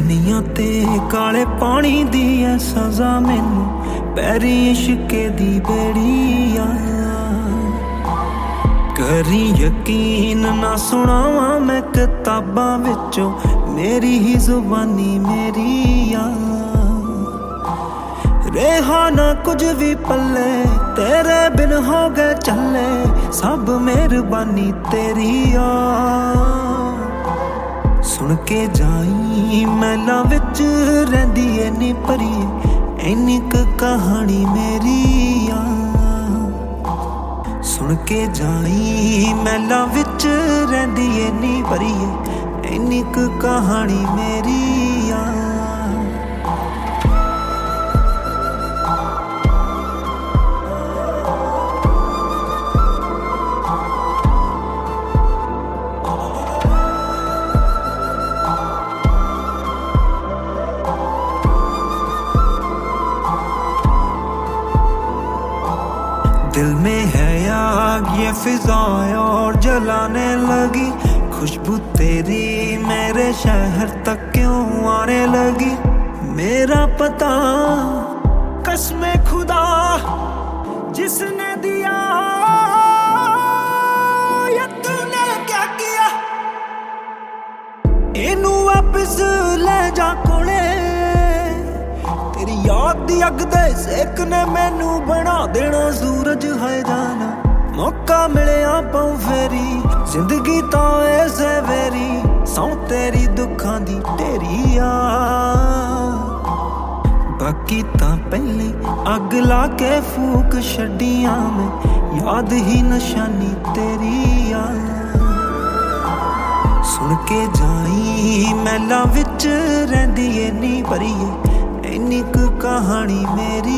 दुनिया ते काले पानी दी है सजा मैनू पैरी इश्के दी बेड़िया करी यकीन ना सुनावा मैं किताबां विचों मेरी ही जुबानी मेरी रेहा ना कुछ भी पल्ले तेरे बिन हो गए चले सब मेहरबानी तेरी सुन के जाई मैला विच रहिंदी ऐ नी भरी इन्नी क कहानी मेरी सुन के जाई मैला विच रहिंदी ऐ नी भरी इन्नी क कहानी मेरी दिल में है आग ये फिजाएं और जलाने लगी खुशबू तेरी मेरे शहर तक क्यों आने लगी मेरा पता कसमे खुदा जिसने दिया ये तूने क्या किया इनू वापस ले जा कोले तेरी याद दी अग दे सेक ने मैनू बना देना सूरज है जाना मौका मिले पाऊं फेरी जिंदगी तो ऐसे वेरी सौ तेरी दुखां दी ढेरी बाकी तां पहले अग ला के फूक छड्डियां मैं याद ही निशानी तेरी सुन के जाई मैला विच रहिंदी ऐ नी भरी इन्नी क कहानी मेरी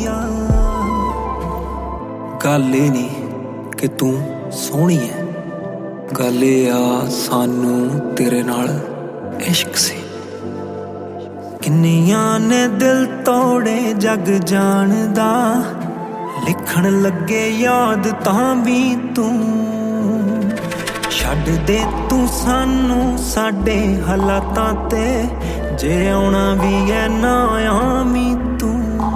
गल ए नी कि तू सोहनी है गल ए सानू तेरे नाल इश्क सी किन्नियां ने दिल तोड़े जग जानदा लिखण लगे याद तां भी तू छड्ड दे तू सानू साडे हालातां ते जे आउणा भी है ना आमी तू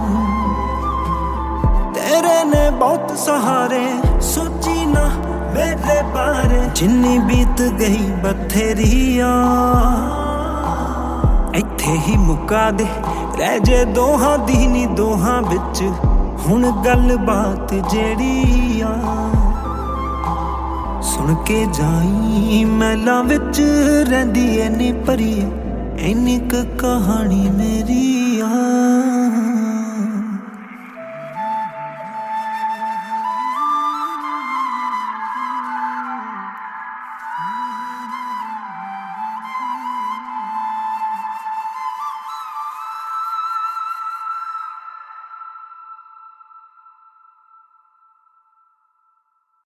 तेरे ने बहुत सहारे सोची ना मेरे बारे जिन्नी बीत गई बथेरी इत्थे ही मुका दे रह जे दोहां दी नी दोहां विच हुण गल बात जेड़ी सुन के जाई मैला विच रहिंदी ऐ नी भरी इन्नी क कहानी मेरी